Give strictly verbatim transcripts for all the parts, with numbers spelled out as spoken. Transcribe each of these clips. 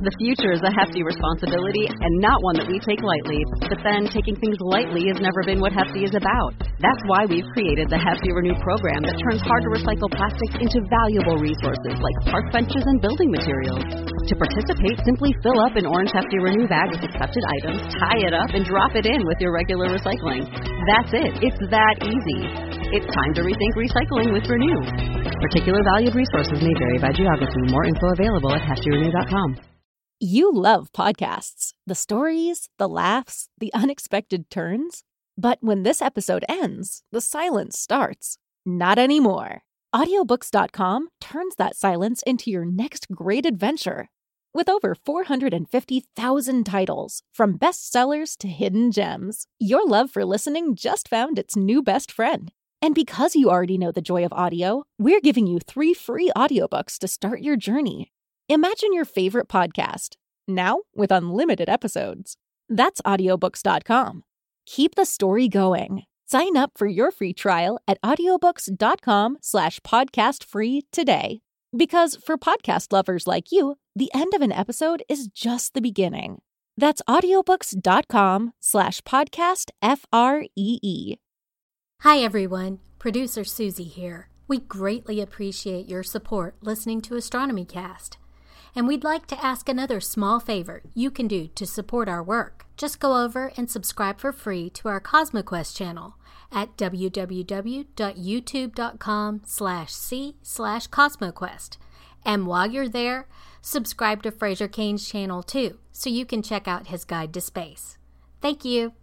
The future is a hefty responsibility and not one that we take lightly. But then taking things lightly has never been what Hefty is about. That's why we've created the Hefty Renew program that turns hard-to-recycle plastics into valuable resources like park benches and building materials. To participate, simply fill up an orange Hefty Renew bag with accepted items, tie it up, and drop it in with your regular recycling. That's it. It's that easy. It's time to rethink recycling with Renew. Particular valued resources may vary by geography. More info available at hefty renew dot com. You love podcasts, the stories, the laughs, the unexpected turns. But when this episode ends, the silence starts. Not anymore. audiobooks dot com turns that silence into your next great adventure. With over four hundred fifty thousand titles, from bestsellers to hidden gems, your love for listening just found its new best friend. And because you already know the joy of audio, we're giving you three free audiobooks to start your journey. Imagine your favorite podcast, now with unlimited episodes. That's audiobooks dot com. Keep the story going. Sign up for your free trial at audiobooks dot com slash podcast free today. Because for podcast lovers like you, the end of an episode is just the beginning. That's audiobooks dot com slash podcast F R E E. Hi everyone, producer Susie here. We greatly appreciate your support listening to Astronomy Cast. And we'd like to ask another small favor you can do to support our work. Just go over and subscribe for free to our CosmoQuest channel at w w w dot youtube dot com slash c slash CosmoQuest. And while you're there, subscribe to Fraser Cain's channel too, so you can check out his guide to space. Thank you.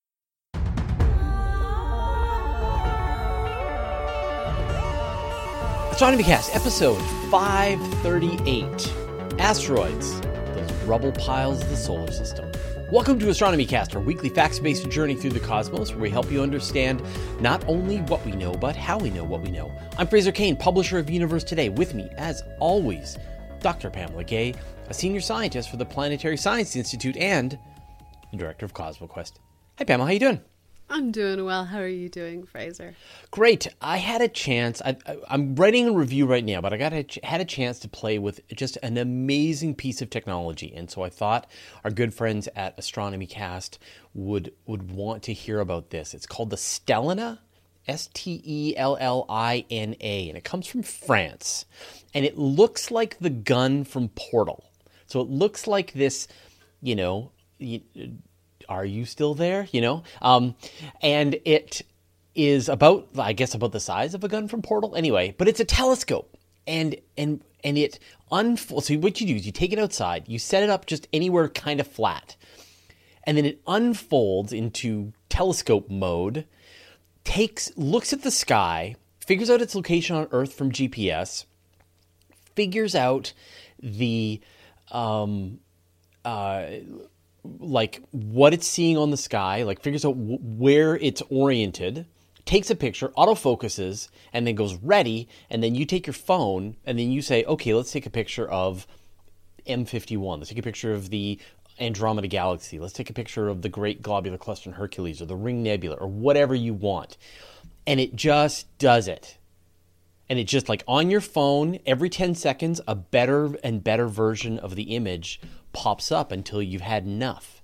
Astronomy Cast, episode five thirty-eight. Asteroids, those rubble piles of the solar system. Welcome to Astronomy Cast, our weekly facts-based journey through the cosmos, where we help you understand not only what we know, but how we know what we know. I'm Fraser Cain, publisher of Universe Today. With me, as always, Doctor Pamela Gay, a senior scientist for the Planetary Science Institute and the director of CosmoQuest. Hi, Pamela. How you doing? I'm doing well. How are you doing, Fraser? Great. I had a chance. I, I, I'm writing a review right now, but I got a, had a chance to play with just an amazing piece of technology, and so I thought our good friends at Astronomy Cast would would want to hear about this. It's called the Stellina, S T E L L I N A, and it comes from France, and it looks like the gun from Portal. So it looks like this, you know. You, Are you still there? You know, um, and it is about, I guess, about the size of a gun from Portal. Anyway, but it's a telescope, and and and it unfolds. So what you do is you take it outside, you set it up just anywhere kind of flat, and then it unfolds into telescope mode. Takes looks at the sky, figures out its location on Earth from G P S, figures out the um, uh. like what it's seeing on the sky, like figures out w- where it's oriented, takes a picture, autofocuses, and then goes ready, and then you take your phone, and then you say, okay, let's take a picture of M fifty-one. Let's take a picture of the Andromeda Galaxy. Let's take a picture of the Great Globular Cluster in Hercules, or the Ring Nebula, or whatever you want. And it just does it. And it just, like, on your phone, every ten seconds, a better and better version of the image pops up until you've had enough.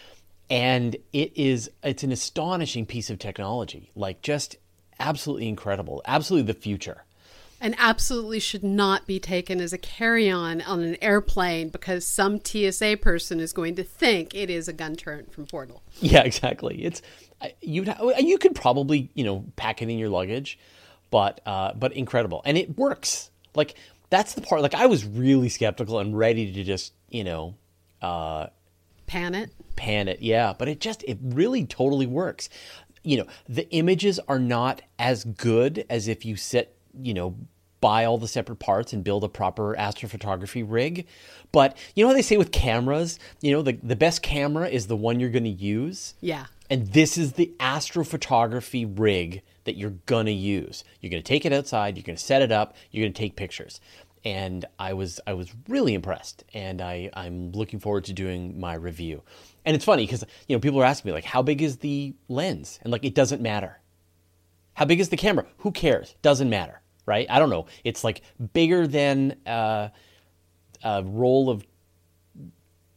And it is, it's an astonishing piece of technology, like just absolutely incredible, absolutely the future. And absolutely should not be taken as a carry-on on an airplane because some T S A person is going to think it is a gun turret from Portal. Yeah, exactly. It's you. You could probably, you know, pack it in your luggage, but uh, but incredible, and it works. Like that's the part. Like I was really skeptical and ready to just, you know, uh, pan it, pan it. Yeah, but it just it really totally works. You know, the images are not as good as if you sit, you know, buy all the separate parts and build a proper astrophotography rig. But you know how they say with cameras, you know, the, the best camera is the one you're going to use? Yeah. And this is the astrophotography rig that you're going to use. You're going to take it outside, you're going to set it up, you're going to take pictures. And I was I was really impressed, and I, I'm looking forward to doing my review. And it's funny because, you know, people are asking me, like, how big is the lens? And, like, it doesn't matter. How big is the camera? Who cares? Doesn't matter, right? I don't know. It's, like, bigger than uh, a roll of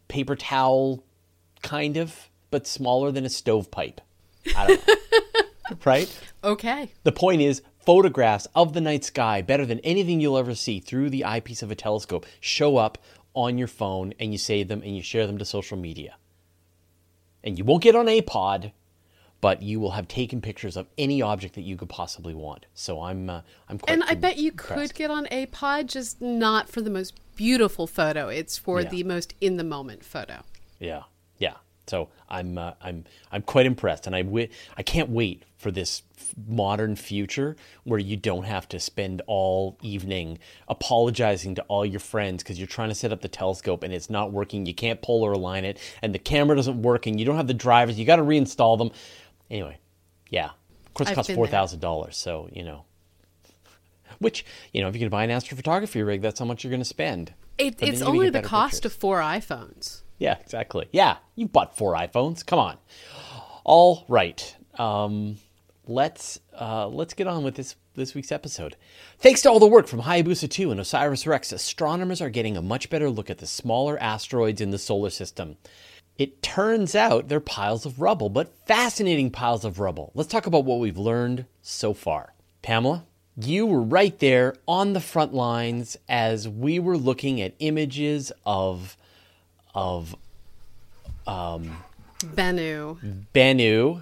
paper towel, kind of, but smaller than a stovepipe. I don't know. Right? Okay. The point is, photographs of the night sky, better than anything you'll ever see through the eyepiece of a telescope, show up on your phone, and you save them and you share them to social media. And you won't get on A pod, but you will have taken pictures of any object that you could possibly want. So I'm uh, I'm quite And I bet you impressed. could get on A pod, just not for the most beautiful photo. It's for Yeah. the most in the moment photo. Yeah, yeah. So I'm uh, I'm I'm quite impressed, and I wi- I can't wait for this f- modern future where you don't have to spend all evening apologizing to all your friends because you're trying to set up the telescope and it's not working. You can't polar align it, and the camera doesn't work, and you don't have the drivers. You got to reinstall them. Anyway, yeah. Of course, it I've costs been four thousand dollars. So you know, which you know, if you're gonna buy an astrophotography rig, that's how much you're gonna spend. It, But then it's you're gonna only get the better cost pictures. of four iPhones. Yeah, exactly. Yeah, you bought four iPhones. Come on. All right. Um, let's uh, let's get on with this this week's episode. Thanks to all the work from Hayabusa two and OSIRIS-REx, astronomers are getting a much better look at the smaller asteroids in the solar system. It turns out they're piles of rubble, but fascinating piles of rubble. Let's talk about what we've learned so far. Pamela, you were right there on the front lines as we were looking at images of of um, Bennu. Bennu,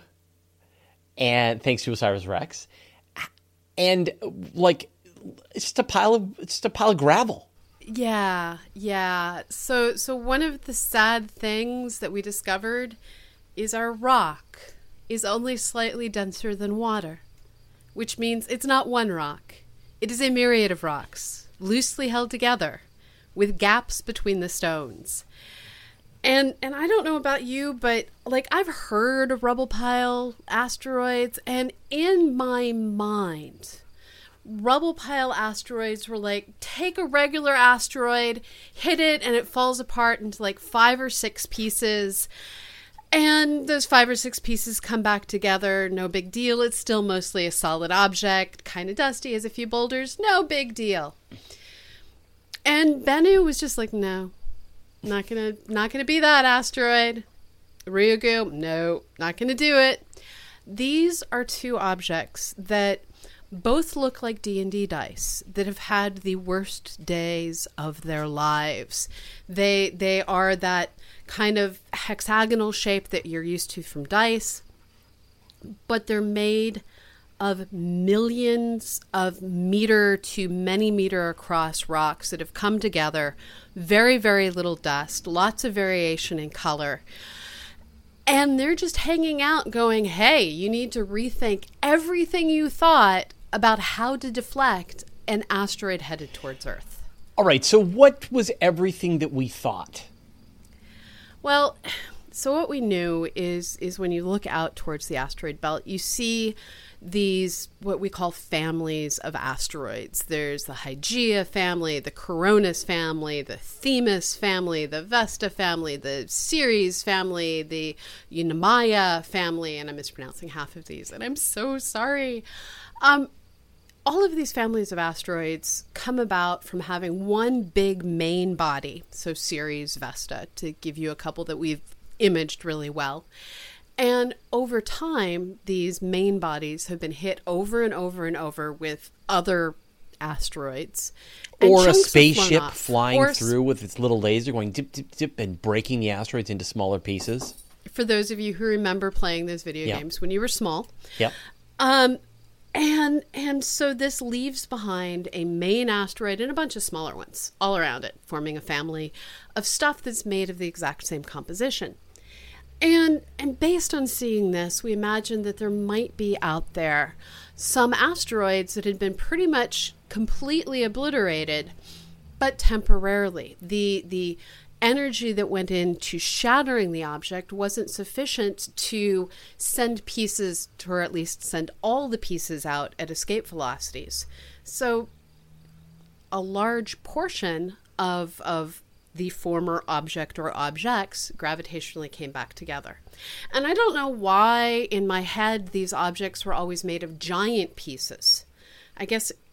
and thanks to OSIRIS-REx, and like it's just a pile of it's just a pile of gravel. Yeah, yeah. So so one of the sad things that we discovered is our rock is only slightly denser than water, which means it's not one rock. It is a myriad of rocks, loosely held together, with gaps between the stones. And and I don't know about you, but like I've heard of rubble pile asteroids, and in my mind, rubble pile asteroids were like, take a regular asteroid, hit it, and it falls apart into like five or six pieces. And those five or six pieces come back together. No big deal. It's still mostly a solid object. Kind of dusty, has a few boulders. No big deal. And Bennu was just like, no, not gonna, not gonna be that asteroid. Ryugu, no, not gonna do it. These are two objects that both look like D and D dice that have had the worst days of their lives. They they are that kind of hexagonal shape that you're used to from dice, but they're made of millions of meter to many meter across rocks that have come together. Very, very little dust, lots of variation in color. And they're just hanging out going, hey, you need to rethink everything you thought about how to deflect an asteroid headed towards Earth. All right, so what was everything that we thought? Well, so what we knew is is when you look out towards the asteroid belt, you see these what we call families of asteroids. There's the Hygeia family, the Coronis family, the Themis family, the Vesta family, the Ceres family, the Eunomia family, and I'm mispronouncing half of these, and I'm so sorry. Um, all of these families of asteroids come about from having one big main body, so Ceres, Vesta, to give you a couple that we've imaged really well. And over time, these main bodies have been hit over and over and over with other asteroids. And Or a chunks have flown spaceship off. flying Or, through with its little laser going dip, dip, dip, and breaking the asteroids into smaller pieces. for those of you who remember playing those video Yeah. games when you were small. Yep. Um, and and so this leaves behind a main asteroid and a bunch of smaller ones all around it, forming a family of stuff that's made of the exact same composition. And and based on seeing this, we imagined that there might be out there some asteroids that had been pretty much completely obliterated, but temporarily. The the energy that went into shattering the object wasn't sufficient to send pieces, to, or at least send all the pieces out at escape velocities. So a large portion of of the former object or objects gravitationally came back together. And I don't know why in my head these objects were always made of giant pieces. I guess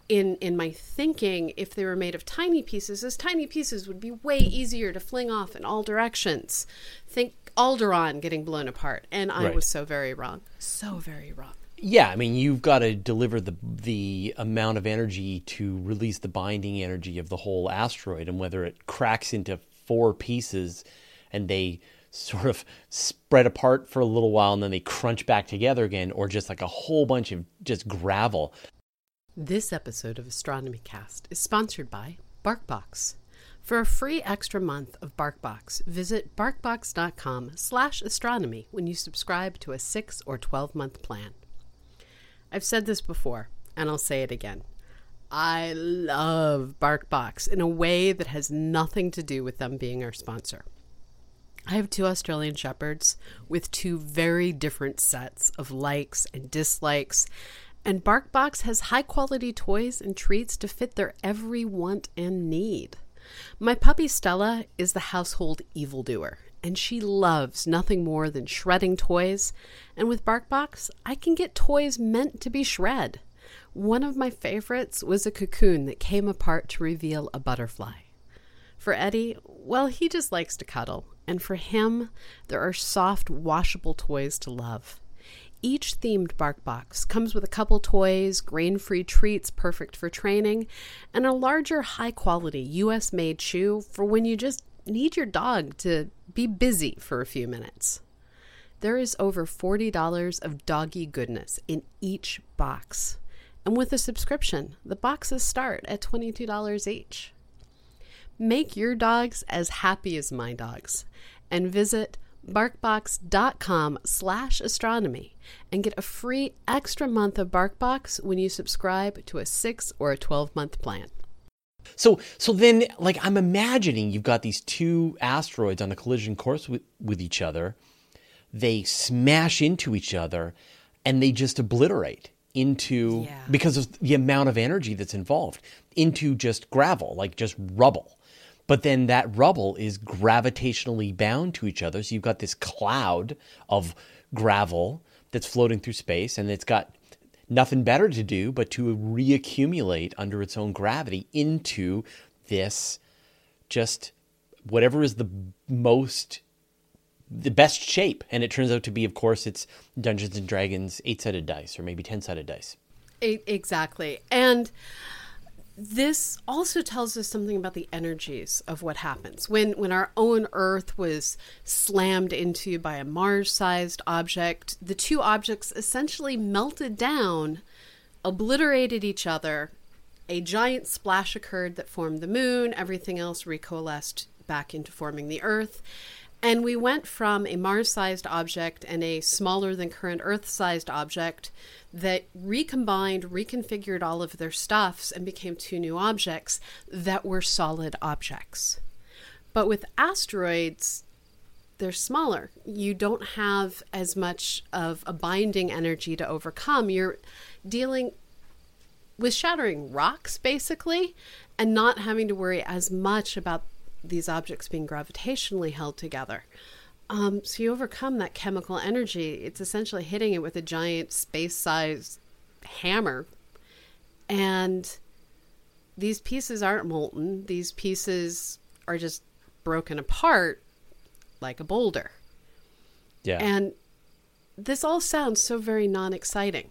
in in my thinking, if they were made of tiny pieces, those tiny pieces would be way easier to fling off in all directions. Think Alderaan getting blown apart. And I Right. was so very wrong. So very wrong. Yeah, I mean, you've got to deliver the the amount of energy to release the binding energy of the whole asteroid, and whether it cracks into four pieces and they sort of spread apart for a little while and then they crunch back together again, or just like a whole bunch of just gravel. This episode of Astronomy Cast is sponsored by BarkBox. For a free extra month of BarkBox, visit barkbox.com slash astronomy when you subscribe to a six or twelve month plan. I've said this before, and I'll say it again. I love BarkBox in a way that has nothing to do with them being our sponsor. I have two Australian Shepherds with two very different sets of likes and dislikes, and BarkBox has high-quality toys and treats to fit their every want and need. My puppy Stella is the household evildoer, and she loves nothing more than shredding toys, and with BarkBox, I can get toys meant to be shred. One of my favorites was a cocoon that came apart to reveal a butterfly. For Eddie, well, he just likes to cuddle, and for him, there are soft, washable toys to love. Each themed BarkBox comes with a couple toys, grain-free treats perfect for training, and a larger, high-quality U S-made chew for when you just need your dog to be busy for a few minutes. There is over forty dollars of doggy goodness in each box. And with a subscription, the boxes start at twenty-two dollars each. Make your dogs as happy as my dogs and visit barkbox.com slash astronomy and get a free extra month of BarkBox when you subscribe to a six or a twelve month plan. So so then, like, I'm imagining you've got these two asteroids on a collision course with, with each other. They smash into each other and they just obliterate into, Yeah. because of the amount of energy that's involved, into just gravel, like just rubble. But then that rubble is gravitationally bound to each other. So you've got this cloud of gravel that's floating through space, and it's got nothing better to do but to reaccumulate under its own gravity into this just whatever is the most, the best shape. And it turns out to be, of course, it's Dungeons and Dragons eight-sided dice or maybe ten-sided dice. E- Exactly. And this also tells us something about the energies of what happens. When when our own Earth was slammed into by a Mars-sized object, the two objects essentially melted down, obliterated each other. A giant splash occurred that formed the moon. Everything else recoalesced back into forming the Earth. And we went from a Mars-sized object and a smaller than current Earth-sized object that recombined, reconfigured all of their stuffs and became two new objects that were solid objects. But with asteroids, they're smaller. You don't have as much of a binding energy to overcome. You're dealing with shattering rocks, basically, and not having to worry as much about these objects being gravitationally held together. Um, so you overcome that chemical energy. It's essentially hitting it with a giant space-sized hammer. And these pieces aren't molten. These pieces are just broken apart like a boulder. Yeah. And this all sounds so very non-exciting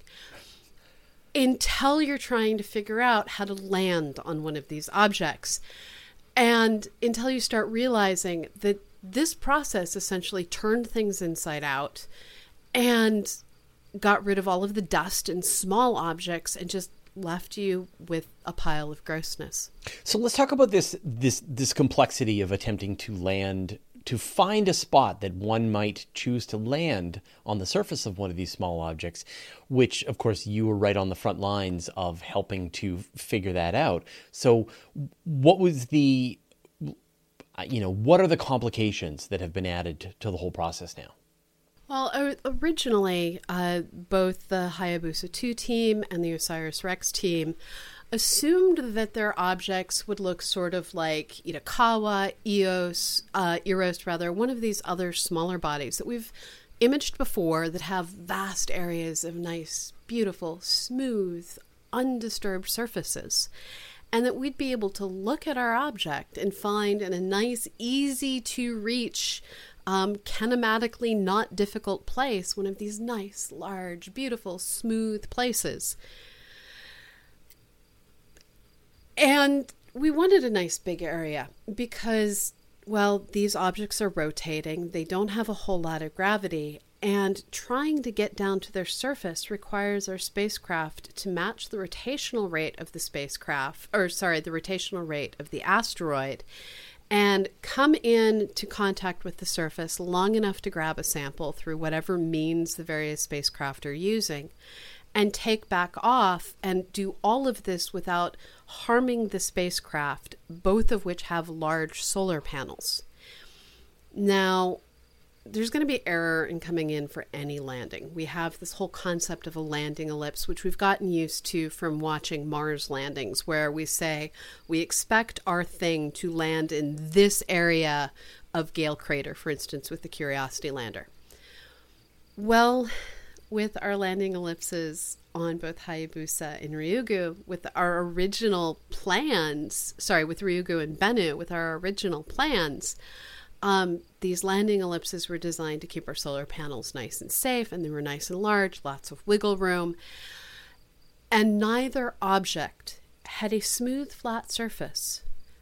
until you're trying to figure out how to land on one of these objects. And until you start realizing that this process essentially turned things inside out and got rid of all of the dust and small objects and just left you with a pile of grossness. So let's talk about this this this complexity of attempting to land, to find a spot that one might choose to land on the surface of one of these small objects, which, of course, you were right on the front lines of helping to figure that out. So what was the, you know, what are the complications that have been added to the whole process now? Well, o- originally, uh, both the Hayabusa two team and the OSIRIS-REx team assumed that their objects would look sort of like Itokawa, Eos, uh, Eros, rather, one of these other smaller bodies that we've imaged before that have vast areas of nice, beautiful, smooth, undisturbed surfaces, and that we'd be able to look at our object and find in a nice, easy to reach, um, kinematically not difficult place, one of these nice, large, beautiful, smooth places. And we wanted a nice big area because, well, these objects are rotating. They don't have a whole lot of gravity. And trying to get down to their surface requires our spacecraft to match the rotational rate of the spacecraft, or sorry, the rotational rate of the asteroid, and come in to contact with the surface long enough to grab a sample through whatever means the various spacecraft are using, and take back off and do all of this without harming the spacecraft, both of which have large solar panels. Now, there's going to be error in coming in for any landing. We have this whole concept of a landing ellipse, which we've gotten used to from watching Mars landings, where we say we expect our thing to land in this area of Gale Crater, for instance, with the Curiosity lander. Well, with our landing ellipses on both Hayabusa and Ryugu, with our original plans, sorry, with Ryugu and Bennu, with our original plans, um, these landing ellipses were designed to keep our solar panels nice and safe, and they were nice and large, lots of wiggle room. And neither object had a smooth, flat surface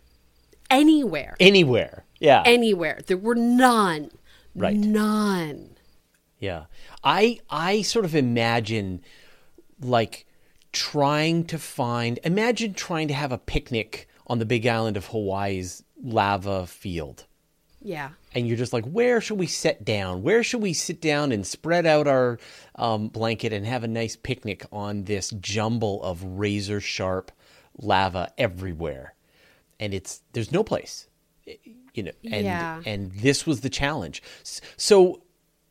anywhere. Anywhere, yeah. Anywhere. There were none. Right. None. Yeah. I I sort of imagine like trying to find, imagine trying to have a picnic on the big island of Hawaii's lava field. Yeah. And you're just like, where should we sit down? Where should we sit down and spread out our um, blanket and have a nice picnic on this jumble of razor sharp lava everywhere? And it's, there's no place, you know, and, yeah. and this was the challenge. So,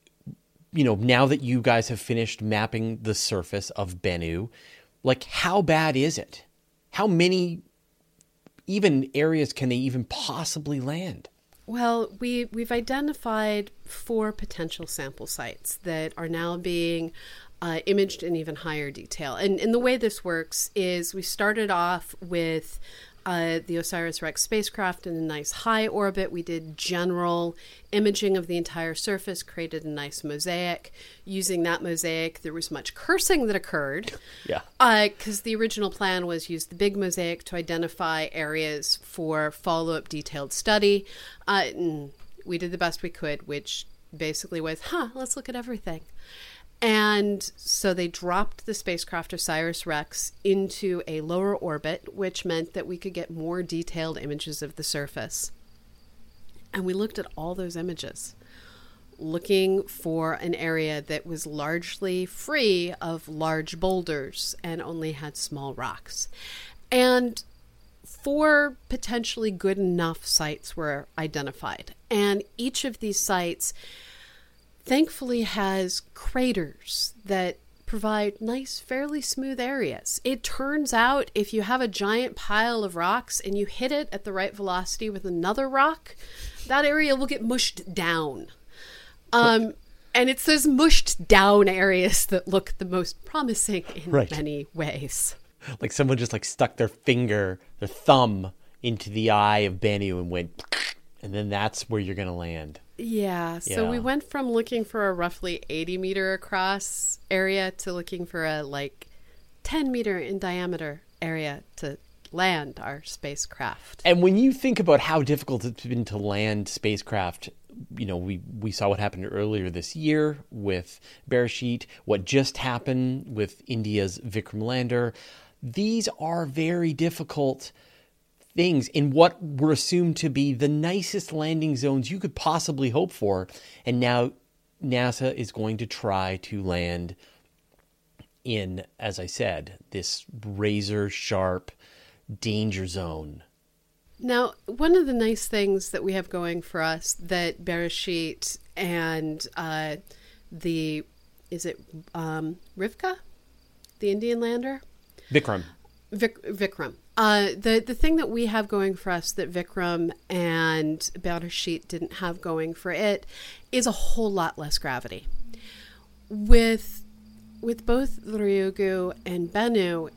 you know, now that you guys have finished mapping the surface of Bennu, like, how bad is it? How many even areas can they even possibly land? Well, we, we've identified four potential sample sites that are now being uh, imaged in even higher detail. And, and the way this works is we started off with uh, the OSIRIS-REx spacecraft in a nice high orbit. We did general imaging of the entire surface, created a nice mosaic. Using that mosaic, there was much cursing that occurred. Yeah. Because uh, the original plan was use the big mosaic to identify areas for follow-up detailed study. Uh, and we did the best we could, which basically was, huh, let's look at everything. And so they dropped the spacecraft OSIRIS-REx into a lower orbit, which meant that we could get more detailed images of the surface. And we looked at all those images, looking for an area that was largely free of large boulders and only had small rocks. And four potentially good enough sites were identified. And each of these sites thankfully has craters that provide nice, fairly smooth areas. It turns out if you have a giant pile of rocks and you hit it at the right velocity with another rock, that area will get mushed down. Um, and it's those mushed down areas that look the most promising in right. many ways. Like someone just like stuck their finger, their thumb into the eye of Bennu and went, and then that's where you're going to land. Yeah, so yeah. we went from looking for a roughly eighty meter across area to looking for a like ten meter in diameter area to land our spacecraft. And when you think about how difficult it's been to land spacecraft, you know, we, we saw what happened earlier this year with Beresheet, what just happened with India's Vikram lander. These are very difficult things in what were assumed to be the nicest landing zones you could possibly hope for. And now NASA is going to try to land in, as I said, this razor sharp danger zone. Now, one of the nice things that we have going for us that Beresheet and uh, the, is it um, Rivka, the Indian lander? Vikram. Vik- Vikram. Uh, the, the thing that we have going for us that Vikram and Beresheet didn't have going for it is a whole lot less gravity. With with both Ryugu and Bennu,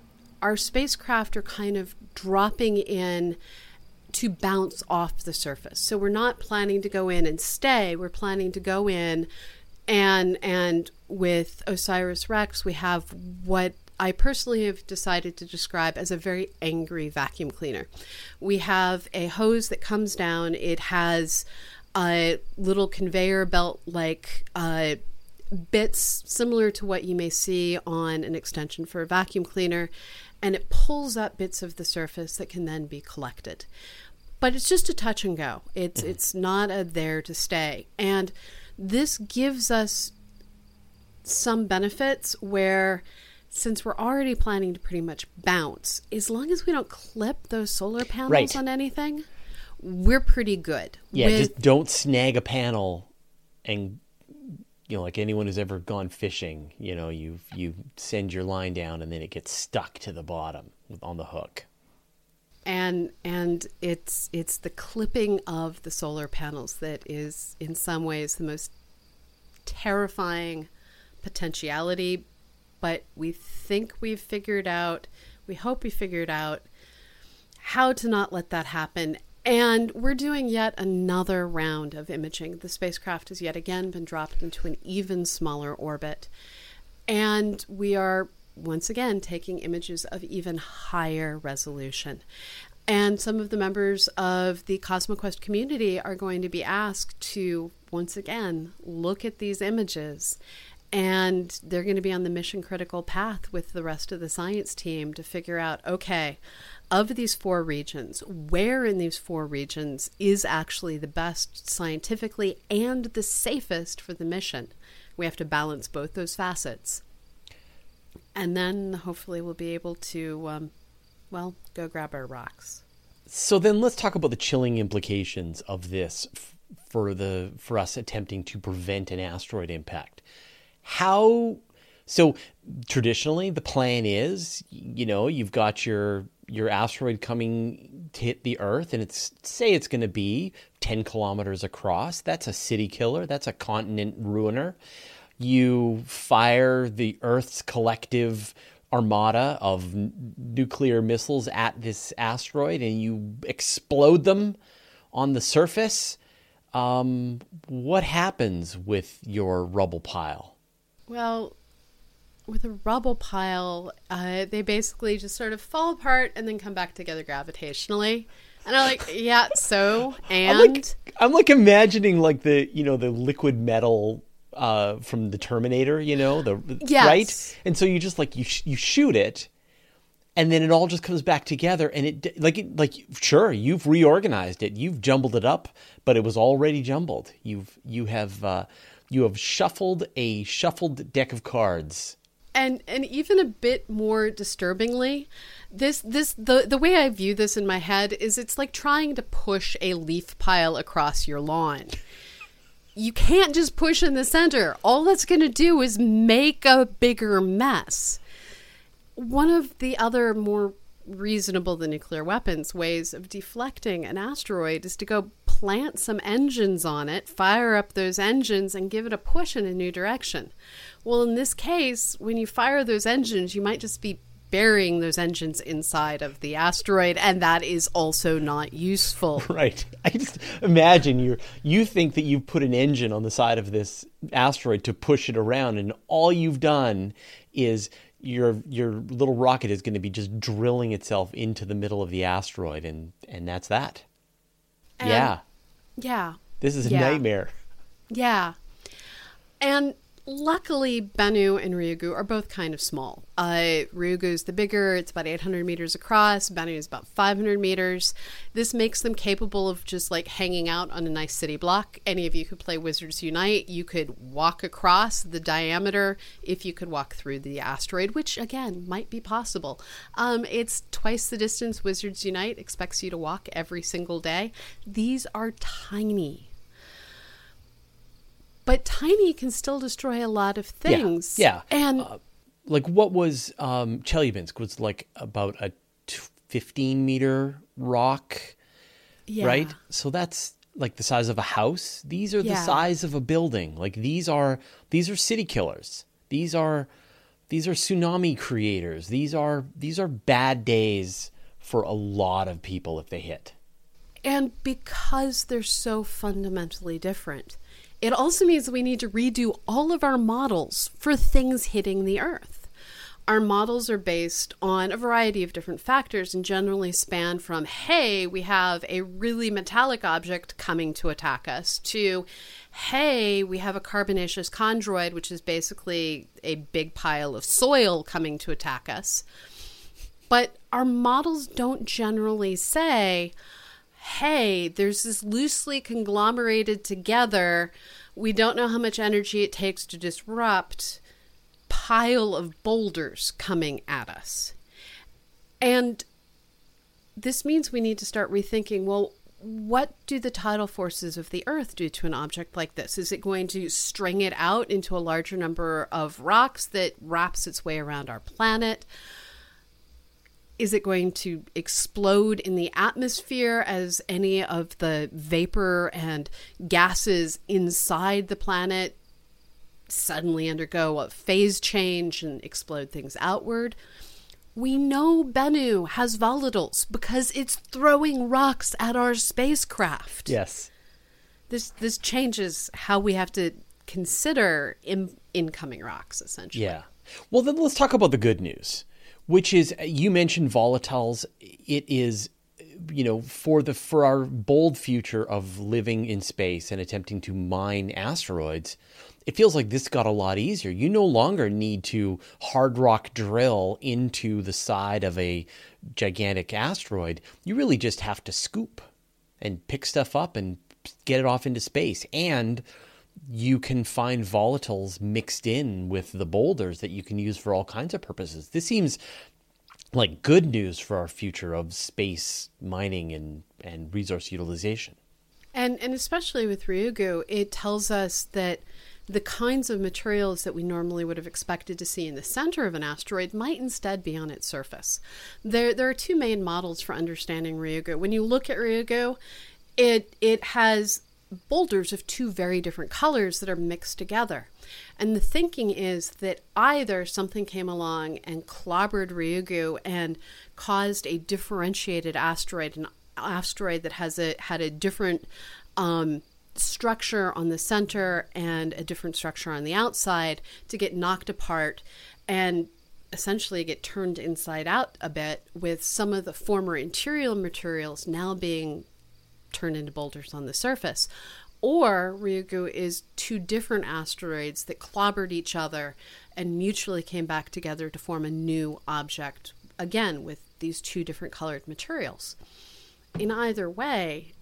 our spacecraft are kind of dropping in to bounce off the surface. So we're not planning to go in and stay. We're planning to go in and and with OSIRIS-REx, we have what I personally have decided to describe as a very angry vacuum cleaner. We have a hose that comes down. It has a little conveyor belt like uh, bits similar to what you may see on an extension for a vacuum cleaner, and it pulls up bits of the surface that can then be collected. But it's just a touch and go. It's mm-hmm. it's not a there to stay. And this gives us some benefits where, since we're already planning to pretty much bounce, as long as we don't clip those solar panels right. on anything, we're pretty good. Yeah, With, just don't snag a panel and, you know, like anyone who's ever gone fishing, you know, you you send your line down and then it gets stuck to the bottom on the hook. And and it's it's the clipping of the solar panels that is in some ways the most terrifying potentiality, but we think we've figured out, we hope we figured out how to not let that happen. And we're doing yet another round of imaging. The spacecraft has yet again been dropped into an even smaller orbit. And we are once again taking images of even higher resolution. And some of the members of the CosmoQuest community are going to be asked to, once again, look at these images. And they're going to be on the mission critical path with the rest of the science team to figure out, okay, of these four regions, where in these four regions is actually the best scientifically and the safest for the mission? We have to balance both those facets. And then hopefully we'll be able to, um, well, go grab our rocks. So then let's talk about the chilling implications of this f- for the for us attempting to prevent an asteroid impact. How, so traditionally the plan is, you know, you've got your your asteroid coming to hit the Earth, and it's, say it's going to be ten kilometers across. That's a city killer. That's a continent ruiner. You fire the Earth's collective armada of n- nuclear missiles at this asteroid, and you explode them on the surface. Um, what happens with your rubble pile? Well, with a rubble pile, uh, they basically just sort of fall apart and then come back together gravitationally. And I'm like, yeah, so, and? I'm like, I'm like imagining like the, you know, the liquid metal uh, from the Terminator, you know, the yes. right? And so you just like, you sh- you shoot it, and then it all just comes back together, and it, like, it, like, sure, you've reorganized it, you've jumbled it up, but it was already jumbled. You've, you have, uh, you have shuffled a shuffled deck of cards. And and even a bit more disturbingly, this this the the way I view this in my head is it's like trying to push a leaf pile across your lawn. You can't just push in the center. All that's going to do is make a bigger mess. One of the other more reasonable than nuclear weapons ways of deflecting an asteroid is to go plant some engines on it, fire up those engines, and give it a push in a new direction. Well, in this case, when you fire those engines, you might just be burying those engines inside of the asteroid, and that is also not useful. Right. I just imagine you you think that you've put an engine on the side of this asteroid to push it around, and all you've done is your your little rocket is going to be just drilling itself into the middle of the asteroid, and, and that's that. And, yeah. Yeah. This is a yeah. nightmare. Yeah. And luckily, Bennu and Ryugu are both kind of small. Uh, Ryugu's the bigger. It's about eight hundred meters across. Bennu is about five hundred meters. This makes them capable of just like hanging out on a nice city block. Any of you who play Wizards Unite, you could walk across the diameter if you could walk through the asteroid, which again might be possible. Um, it's twice the distance Wizards Unite expects you to walk every single day. These are tiny. But tiny can still destroy a lot of things. Yeah. yeah. And uh, like what was um, Chelyabinsk was like about a fifteen meter rock, yeah. right? So that's like the size of a house. These are the yeah. size of a building. Like these are these are city killers. These are these are tsunami creators. These are these are bad days for a lot of people if they hit. And because they're so fundamentally different, it also means we need to redo all of our models for things hitting the Earth. Our models are based on a variety of different factors and generally span from, hey, we have a really metallic object coming to attack us, to, hey, we have a carbonaceous chondroid, which is basically a big pile of soil coming to attack us. But our models don't generally say, hey, there's this loosely conglomerated together, we don't know how much energy it takes to disrupt, pile of boulders coming at us. And this means we need to start rethinking, well, what do the tidal forces of the Earth do to an object like this? Is it going to string it out into a larger number of rocks that wraps its way around our planet? Is it going to explode in the atmosphere as any of the vapor and gases inside the planet suddenly undergo a phase change and explode things outward? We know Bennu has volatiles because it's throwing rocks at our spacecraft. Yes. This this changes how we have to consider in, incoming rocks, essentially. Yeah. Well, then let's talk about the good news, which is, you mentioned volatiles. It is, you know, for the for our bold future of living in space and attempting to mine asteroids, it feels like this got a lot easier. You no longer need to hard rock drill into the side of a gigantic asteroid. You really just have to scoop and pick stuff up and get it off into space. And you can find volatiles mixed in with the boulders that you can use for all kinds of purposes. This seems like good news for our future of space mining and, and resource utilization. And and especially with Ryugu, it tells us that the kinds of materials that we normally would have expected to see in the center of an asteroid might instead be on its surface. There there are two main models for understanding Ryugu. When you look at Ryugu, it it has boulders of two very different colors that are mixed together. And the thinking is that either something came along and clobbered Ryugu and caused a differentiated asteroid, an asteroid that has a had a different um, structure on the center and a different structure on the outside, to get knocked apart and essentially get turned inside out a bit, with some of the former interior materials now being turned into boulders on the surface. Or Ryugu is two different asteroids that clobbered each other and mutually came back together to form a new object, again with these two different colored materials. In either way,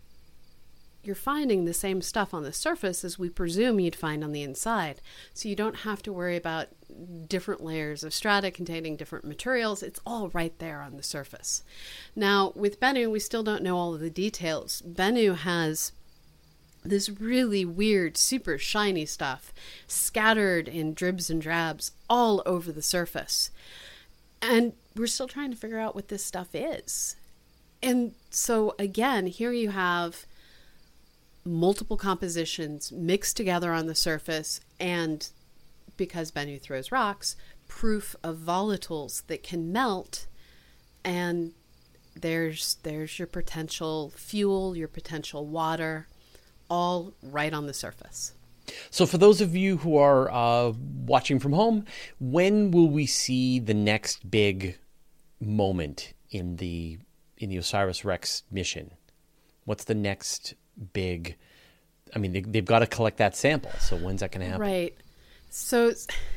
you're finding the same stuff on the surface as we presume you'd find on the inside. So you don't have to worry about different layers of strata containing different materials. It's all right there on the surface. Now, with Bennu, we still don't know all of the details. Bennu has this really weird, super shiny stuff scattered in dribs and drabs all over the surface. And we're still trying to figure out what this stuff is. And so, again, here you have multiple compositions mixed together on the surface, and because Bennu throws rocks, proof of volatiles that can melt, and there's there's your potential fuel, your potential water, all right on the surface. So for those of you who are uh, watching from home, when will we see the next big moment in the in the OSIRIS-REx mission? What's the next big, I mean, they, they've got to collect that sample. So when's that going to happen? Right. So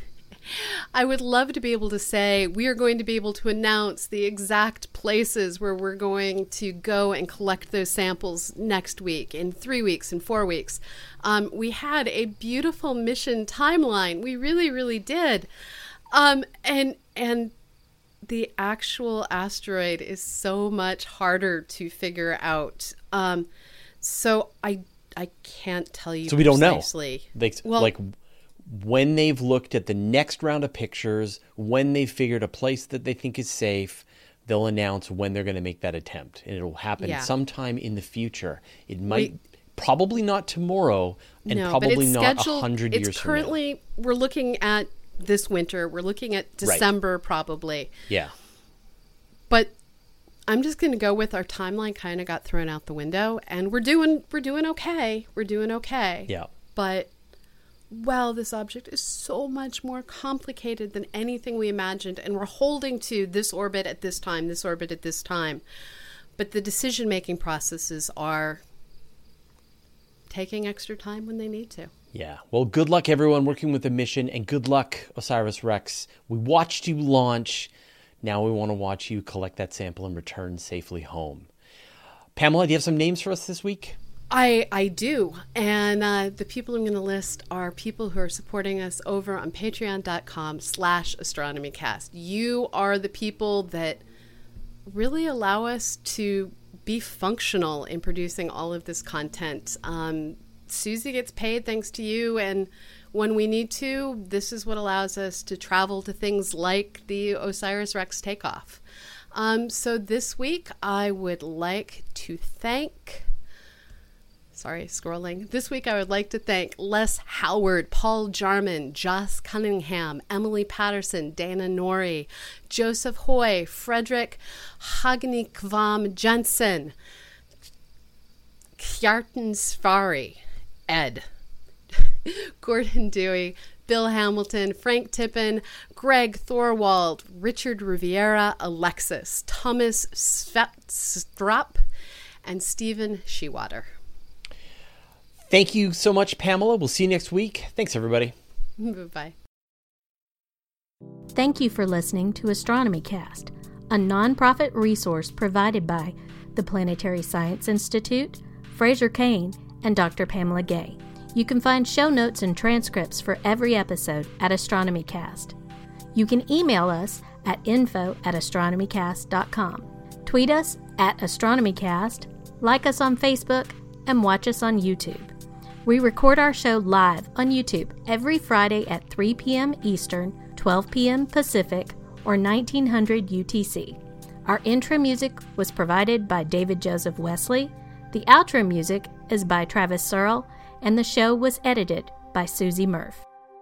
I would love to be able to say we are going to be able to announce the exact places where we're going to go and collect those samples next week, in three weeks, in four weeks. Um, we had a beautiful mission timeline. We really, really did. Um, and and the actual asteroid is so much harder to figure out. Um, So I I can't tell you. So we don't precisely. know. They, well, like when they've looked at the next round of pictures, when they've figured a place that they think is safe, they'll announce when they're going to make that attempt, and it'll happen yeah. sometime in the future. It might we, probably not tomorrow, and no, probably but it's not a hundred years It's currently from now. we're looking at this winter. We're looking at December right. probably. Yeah. But I'm just going to go with our timeline kind of got thrown out the window, and we're doing we're doing okay. We're doing okay. Yeah. But well, this object is so much more complicated than anything we imagined, and we're holding to this orbit at this time, this orbit at this time. But the decision-making processes are taking extra time when they need to. Yeah. Well, good luck, everyone, working with the mission, and good luck, OSIRIS-REx. We watched you launch. Now we want to watch you collect that sample and return safely home. Pamela, do you have some names for us this week? I I do. And uh, the people I'm going to list are people who are supporting us over on patreon.com slash astronomycast. You are the people that really allow us to be functional in producing all of this content. Um, Susie gets paid thanks to you, and when we need to, this is what allows us to travel to things like the OSIRIS-REx takeoff. Um, so this week, I would like to thank... Sorry, scrolling. This week, I would like to thank Les Howard, Paul Jarman, Joss Cunningham, Emily Patterson, Dana Norrie, Joseph Hoy, Frederick Hagnikvam Jensen, Kjartan Svari, Ed, Gordon Dewey, Bill Hamilton, Frank Tippin, Greg Thorwald, Richard Riviera, Alexis, Thomas Strop, and Stephen Shewater. Thank you so much, Pamela. We'll see you next week. Thanks, everybody. Bye-bye. Thank you for listening to Astronomy Cast, a nonprofit resource provided by the Planetary Science Institute, Fraser Cain, and Doctor Pamela Gay. You can find show notes and transcripts for every episode at AstronomyCast. You can email us at info at astronomycast dot com. Tweet us at AstronomyCast, like us on Facebook, and watch us on YouTube. We record our show live on YouTube every Friday at three p.m. Eastern, twelve p.m. Pacific, or nineteen hundred U T C. Our intro music was provided by David Joseph Wesley. The outro music is by Travis Searle, and the show was edited by Susie Murph.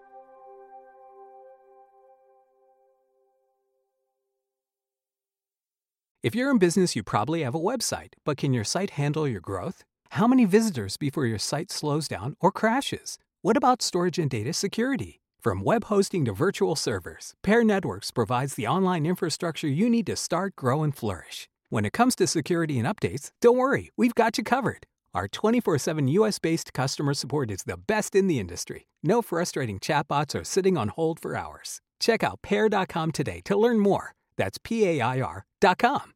If you're in business, you probably have a website, but can your site handle your growth? How many visitors before your site slows down or crashes? What about storage and data security? From web hosting to virtual servers, Pair Networks provides the online infrastructure you need to start, grow, and flourish. When it comes to security and updates, don't worry, we've got you covered. Our twenty-four seven U S-based customer support is the best in the industry. No frustrating chatbots or sitting on hold for hours. Check out pair dot com today to learn more. That's P A I R dot com.